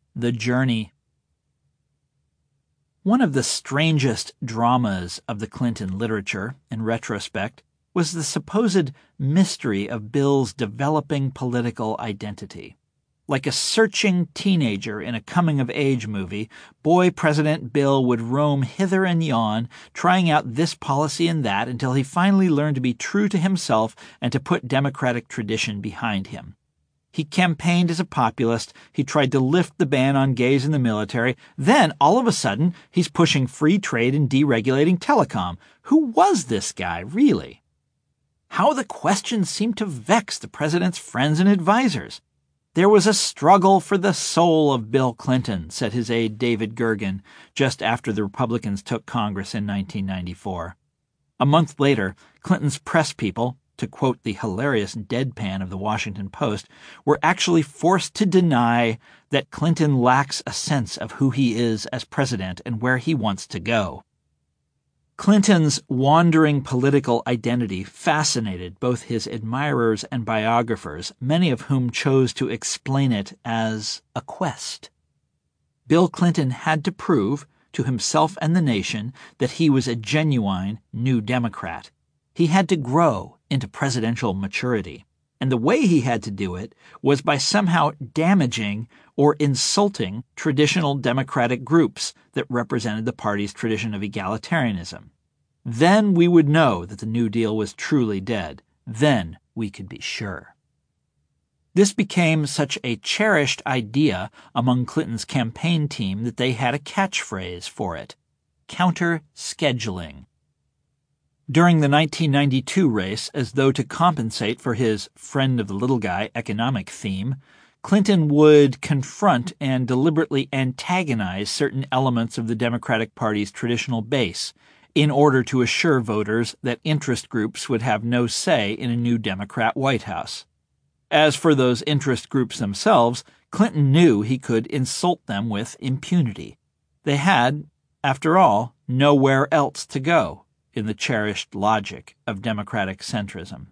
The Journey. One of the strangest dramas of the Clinton literature, in retrospect, was the supposed mystery of Bill's developing political identity. Like a searching teenager in a coming-of-age movie, boy President Bill would roam hither and yon, trying out this policy and that until he finally learned to be true to himself and to put democratic tradition behind him. He campaigned as a populist, he tried to lift the ban on gays in the military, then, all of a sudden, he's pushing free trade and deregulating telecom. Who was this guy, really? How the questions seemed to vex the president's friends and advisers. There was a struggle for the soul of Bill Clinton, said his aide David Gergen, just after the Republicans took Congress in 1994. A month later, Clinton's press people, to quote the hilarious deadpan of the Washington Post, were actually forced to deny that Clinton lacks a sense of who he is as president and where he wants to go. Clinton's wandering political identity fascinated both his admirers and biographers, many of whom chose to explain it as a quest. Bill Clinton had to prove to himself and the nation that he was a genuine New Democrat. He had to grow into presidential maturity, and the way he had to do it was by somehow damaging or insulting traditional Democratic groups that represented the party's tradition of egalitarianism. Then we would know that the New Deal was truly dead. Then we could be sure. This became such a cherished idea among Clinton's campaign team that they had a catchphrase for it: counter-scheduling. During the 1992 race, as though to compensate for his friend of the little guy economic theme, Clinton would confront and deliberately antagonize certain elements of the Democratic Party's traditional base in order to assure voters that interest groups would have no say in a new Democrat White House. As for those interest groups themselves, Clinton knew he could insult them with impunity. They had, after all, nowhere else to go in the cherished logic of Democratic centrism.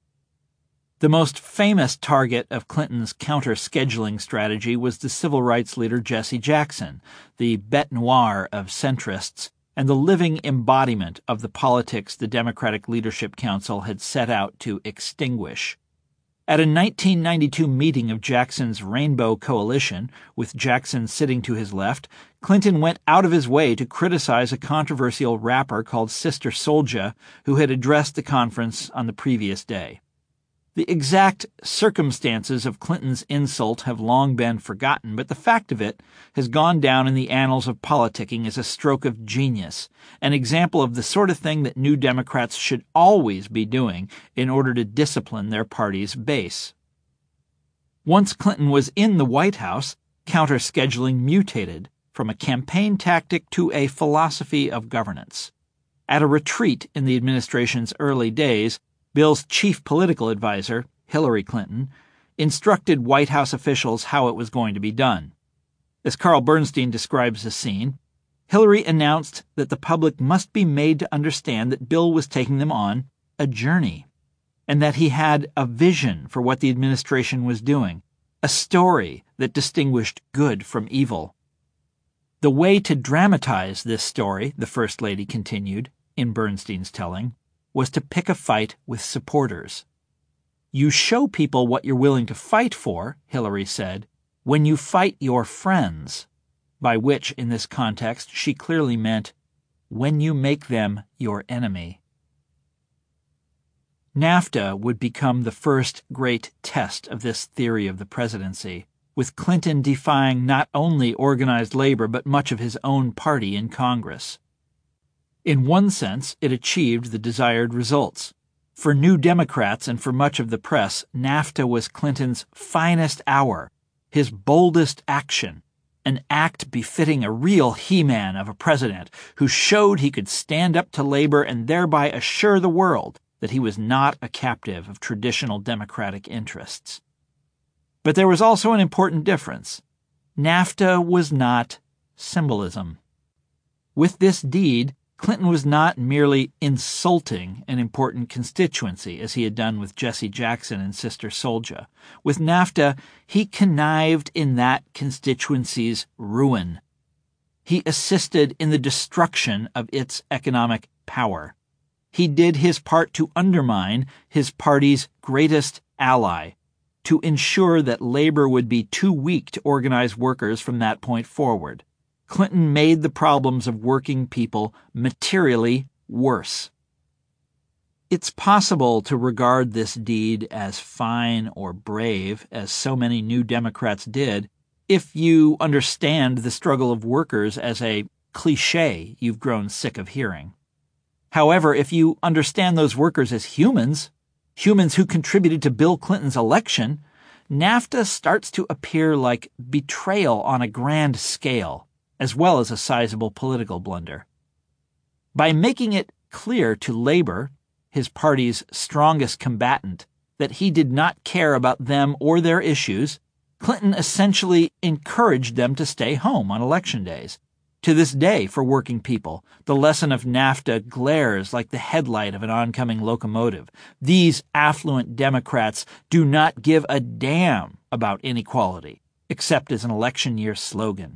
The most famous target of Clinton's counter-scheduling strategy was the civil rights leader Jesse Jackson, the bête noire of centrists, and the living embodiment of the politics the Democratic Leadership Council had set out to extinguish. At a 1992 meeting of Jackson's Rainbow Coalition, with Jackson sitting to his left, Clinton went out of his way to criticize a controversial rapper called Sister Souljah, who had addressed the conference on the previous day. The exact circumstances of Clinton's insult have long been forgotten, but the fact of it has gone down in the annals of politicking as a stroke of genius, an example of the sort of thing that New Democrats should always be doing in order to discipline their party's base. Once Clinton was in the White House, counter-scheduling mutated from a campaign tactic to a philosophy of governance. At a retreat in the administration's early days, Bill's chief political advisor, Hillary Clinton, instructed White House officials how it was going to be done. As Carl Bernstein describes the scene, Hillary announced that the public must be made to understand that Bill was taking them on a journey, and that he had a vision for what the administration was doing, a story that distinguished good from evil. The way to dramatize this story, the First Lady continued, in Bernstein's telling, was to pick a fight with supporters. You show people what you're willing to fight for, Hillary said, when you fight your friends, by which, in this context, she clearly meant when you make them your enemy. NAFTA would become the first great test of this theory of the presidency, with Clinton defying not only organized labor but much of his own party in Congress. In one sense, it achieved the desired results. For New Democrats and for much of the press, NAFTA was Clinton's finest hour, his boldest action, an act befitting a real he-man of a president who showed he could stand up to labor and thereby assure the world that he was not a captive of traditional Democratic interests. But there was also an important difference. NAFTA was not symbolism. With this deed, Clinton was not merely insulting an important constituency, as he had done with Jesse Jackson and Sister Souljah. With NAFTA, he connived in that constituency's ruin. He assisted in the destruction of its economic power. He did his part to undermine his party's greatest ally, to ensure that labor would be too weak to organize workers from that point forward. Clinton made the problems of working people materially worse. It's possible to regard this deed as fine or brave, as so many New Democrats did, if you understand the struggle of workers as a cliché you've grown sick of hearing. However, if you understand those workers as humans who contributed to Bill Clinton's election, NAFTA starts to appear like betrayal on a grand scale, as well as a sizable political blunder. By making it clear to labor, his party's strongest combatant, that he did not care about them or their issues, Clinton essentially encouraged them to stay home on election days. To this day, for working people, the lesson of NAFTA glares like the headlight of an oncoming locomotive. These affluent Democrats do not give a damn about inequality, except as an election year slogan.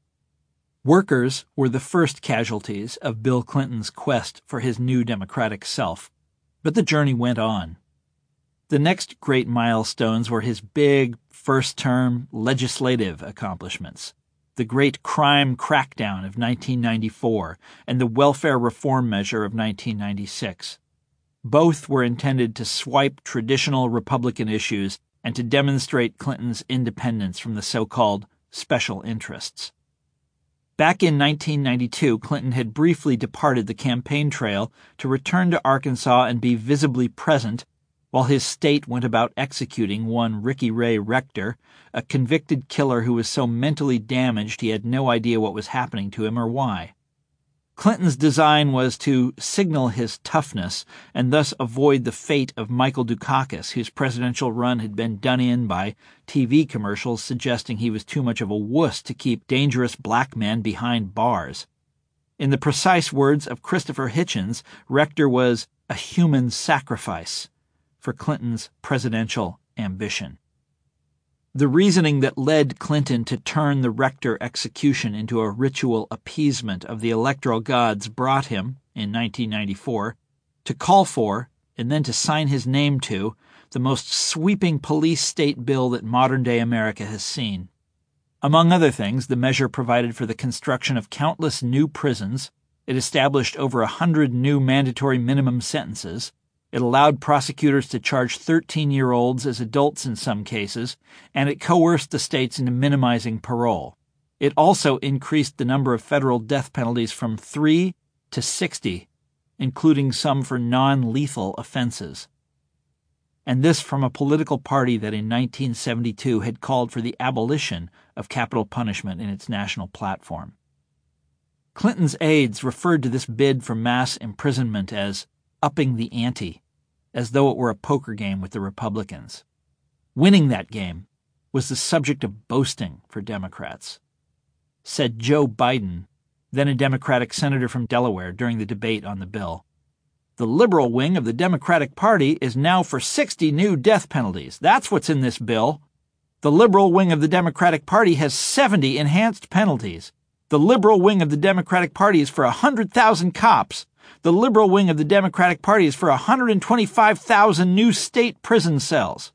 Workers were the first casualties of Bill Clinton's quest for his new Democratic self, but the journey went on. The next great milestones were his big, first-term legislative accomplishments. The great crime crackdown of 1994 and the welfare reform measure of 1996. Both were intended to swipe traditional Republican issues and to demonstrate Clinton's independence from the so-called special interests. Back in 1992, Clinton had briefly departed the campaign trail to return to Arkansas and be visibly present while his state went about executing one Ricky Ray Rector, a convicted killer who was so mentally damaged he had no idea what was happening to him or why. Clinton's design was to signal his toughness and thus avoid the fate of Michael Dukakis, whose presidential run had been done in by TV commercials suggesting he was too much of a wuss to keep dangerous black men behind bars. In the precise words of Christopher Hitchens, Rector was a human sacrifice for Clinton's presidential ambition. The reasoning that led Clinton to turn the Rector execution into a ritual appeasement of the electoral gods brought him, in 1994, to call for, and then to sign his name to, the most sweeping police state bill that modern-day America has seen. Among other things, the measure provided for the construction of countless new prisons, it established over 100 new mandatory minimum sentences, it allowed prosecutors to charge 13-year-olds as adults in some cases, and it coerced the states into minimizing parole. It also increased the number of federal death penalties from 3 to 60, including some for non-lethal offenses. And this from a political party that in 1972 had called for the abolition of capital punishment in its national platform. Clinton's aides referred to this bid for mass imprisonment as upping the ante, as though it were a poker game with the Republicans. Winning that game was the subject of boasting for Democrats. Said Joe Biden, then a Democratic senator from Delaware, during the debate on the bill. The liberal wing of the Democratic Party is now for 60 new death penalties. That's what's in this bill. The liberal wing of the Democratic Party has 70 enhanced penalties. The liberal wing of the Democratic Party is for 100,000 cops. The liberal wing of the Democratic Party is for 125,000 new state prison cells.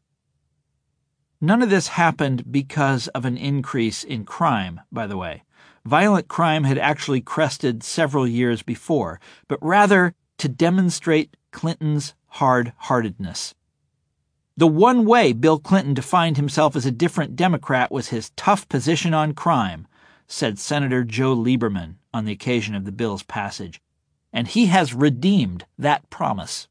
None of this happened because of an increase in crime, by the way. Violent crime had actually crested several years before, but rather to demonstrate Clinton's hard-heartedness. The one way Bill Clinton defined himself as a different Democrat was his tough position on crime, said Senator Joe Lieberman on the occasion of the bill's passage. And he has redeemed that promise.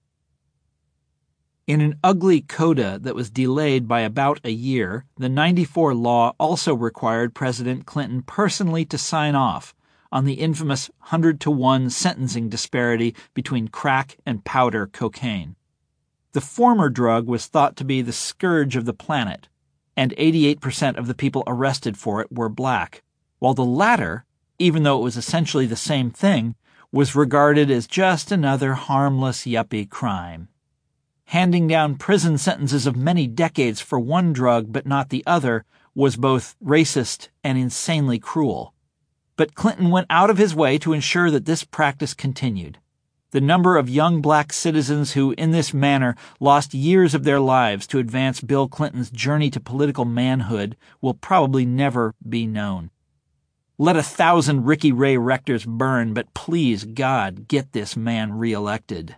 In an ugly coda that was delayed by about a year, the 94 law also required President Clinton personally to sign off on the infamous 100-to-1 sentencing disparity between crack and powder cocaine. The former drug was thought to be the scourge of the planet, and 88% of the people arrested for it were black, while the latter, even though it was essentially the same thing, was regarded as just another harmless yuppie crime. Handing down prison sentences of many decades for one drug but not the other was both racist and insanely cruel. But Clinton went out of his way to ensure that this practice continued. The number of young black citizens who, in this manner, lost years of their lives to advance Bill Clinton's journey to political manhood will probably never be known. Let 1,000 Ricky Ray Rectors burn, but please, God, get this man reelected.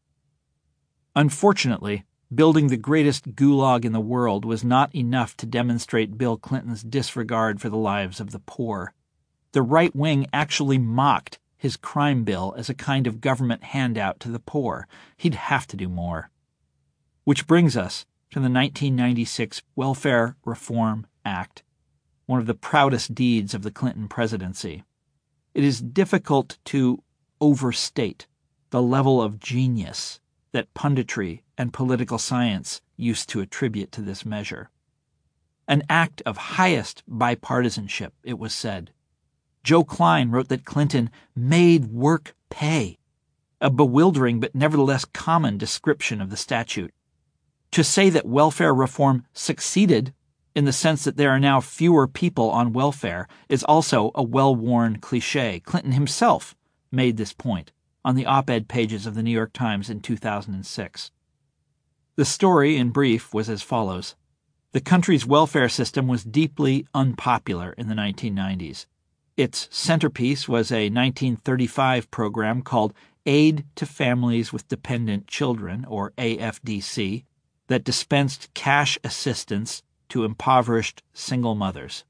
Unfortunately, building the greatest gulag in the world was not enough to demonstrate Bill Clinton's disregard for the lives of the poor. The right wing actually mocked his crime bill as a kind of government handout to the poor. He'd have to do more. Which brings us to the 1996 Welfare Reform Act, one of the proudest deeds of the Clinton presidency. It is difficult to overstate the level of genius that punditry and political science used to attribute to this measure. An act of highest bipartisanship, it was said. Joe Klein wrote that Clinton made work pay, a bewildering but nevertheless common description of the statute. To say that welfare reform succeeded, in the sense that there are now fewer people on welfare, is also a well-worn cliché. Clinton himself made this point on the op-ed pages of the New York Times in 2006. The story, in brief, was as follows. The country's welfare system was deeply unpopular in the 1990s. Its centerpiece was a 1935 program called Aid to Families with Dependent Children, or AFDC, that dispensed cash assistance to impoverished single mothers.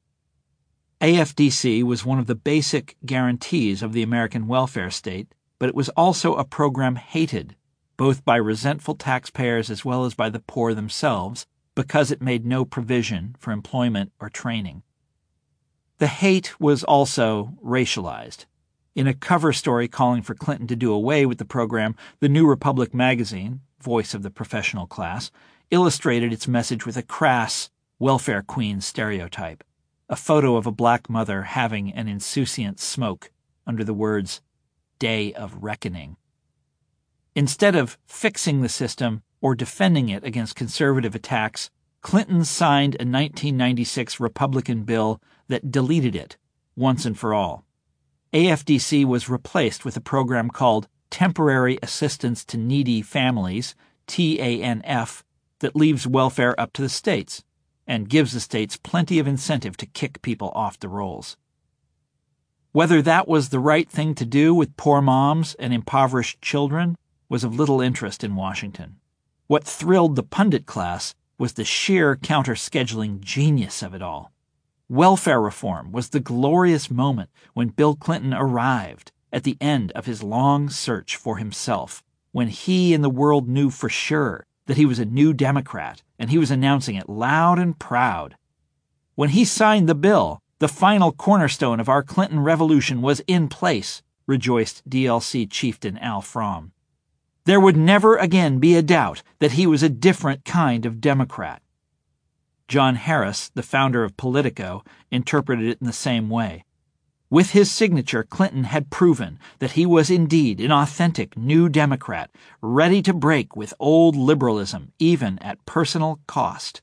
AFDC was one of the basic guarantees of the American welfare state, but it was also a program hated, both by resentful taxpayers as well as by the poor themselves, because it made no provision for employment or training. The hate was also racialized. In a cover story calling for Clinton to do away with the program, the New Republic magazine, voice of the professional class, illustrated its message with a crass welfare queen stereotype, a photo of a black mother having an insouciant smoke under the words, Day of Reckoning. Instead of fixing the system or defending it against conservative attacks, Clinton signed a 1996 Republican bill that deleted it once and for all. AFDC was replaced with a program called Temporary Assistance to Needy Families, TANF, that leaves welfare up to the states and gives the states plenty of incentive to kick people off the rolls. Whether that was the right thing to do with poor moms and impoverished children was of little interest in Washington. What thrilled the pundit class was the sheer counter-scheduling genius of it all. Welfare reform was the glorious moment when Bill Clinton arrived at the end of his long search for himself, when he and the world knew for sure that he was a new Democrat, and he was announcing it loud and proud. When he signed the bill, the final cornerstone of our Clinton revolution was in place, rejoiced DLC chieftain Al Fromm. There would never again be a doubt that he was a different kind of Democrat. John Harris, the founder of Politico, interpreted it in the same way. With his signature, Clinton had proven that he was indeed an authentic new Democrat, ready to break with old liberalism, even at personal cost.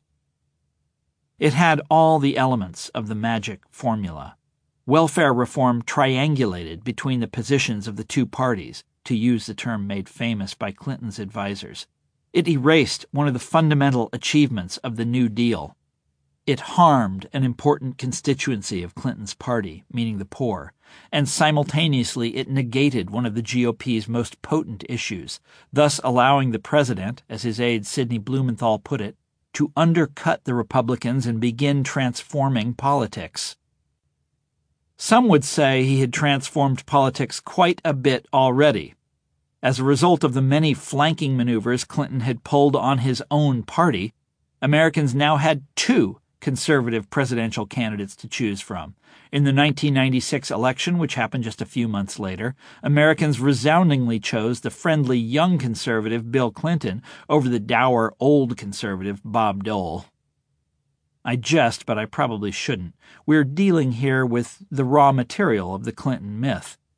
It had all the elements of the magic formula. Welfare reform triangulated between the positions of the two parties, to use the term made famous by Clinton's advisers. It erased one of the fundamental achievements of the New Deal. It harmed an important constituency of Clinton's party, meaning the poor, and simultaneously it negated one of the GOP's most potent issues, thus allowing the president, as his aide Sidney Blumenthal put it, to undercut the Republicans and begin transforming politics. Some would say he had transformed politics quite a bit already. As a result of the many flanking maneuvers Clinton had pulled on his own party, Americans now had two conservative presidential candidates to choose from. In the 1996 election, which happened just a few months later, Americans resoundingly chose the friendly young conservative Bill Clinton over the dour old conservative Bob Dole. I jest, but I probably shouldn't. We're dealing here with the raw material of the Clinton myth.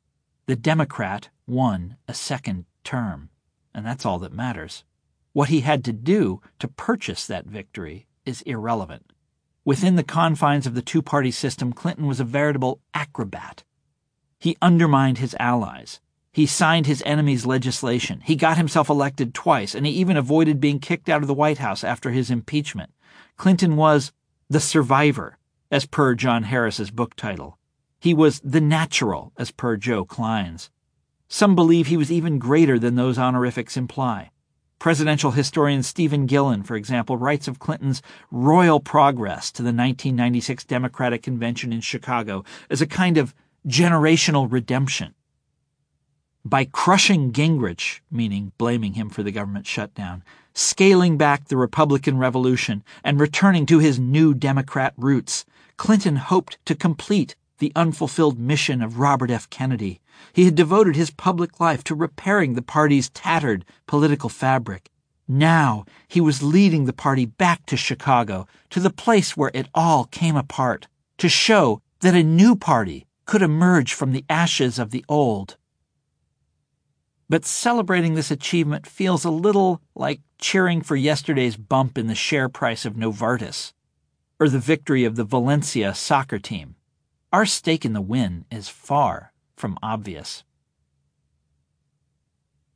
The Democrat won a second term, and that's all that matters. What he had to do to purchase that victory is irrelevant. Within the confines of the two-party system, Clinton was a veritable acrobat. He undermined his allies. He signed his enemies' legislation. He got himself elected twice, and he even avoided being kicked out of the White House after his impeachment. Clinton was the survivor, as per John Harris's book title. He was the natural, as per Joe Klein's. Some believe he was even greater than those honorifics imply. Presidential historian Stephen Gillen, for example, writes of Clinton's royal progress to the 1996 Democratic Convention in Chicago as a kind of generational redemption. By crushing Gingrich, meaning blaming him for the government shutdown, scaling back the Republican Revolution, and returning to his new Democrat roots, Clinton hoped to complete the unfulfilled mission of Robert F. Kennedy. He had devoted his public life to repairing the party's tattered political fabric. Now he was leading the party back to Chicago, to the place where it all came apart, to show that a new party could emerge from the ashes of the old. But celebrating this achievement feels a little like cheering for yesterday's bump in the share price of Novartis, or the victory of the Valencia soccer team. Our stake in the win is far from obvious.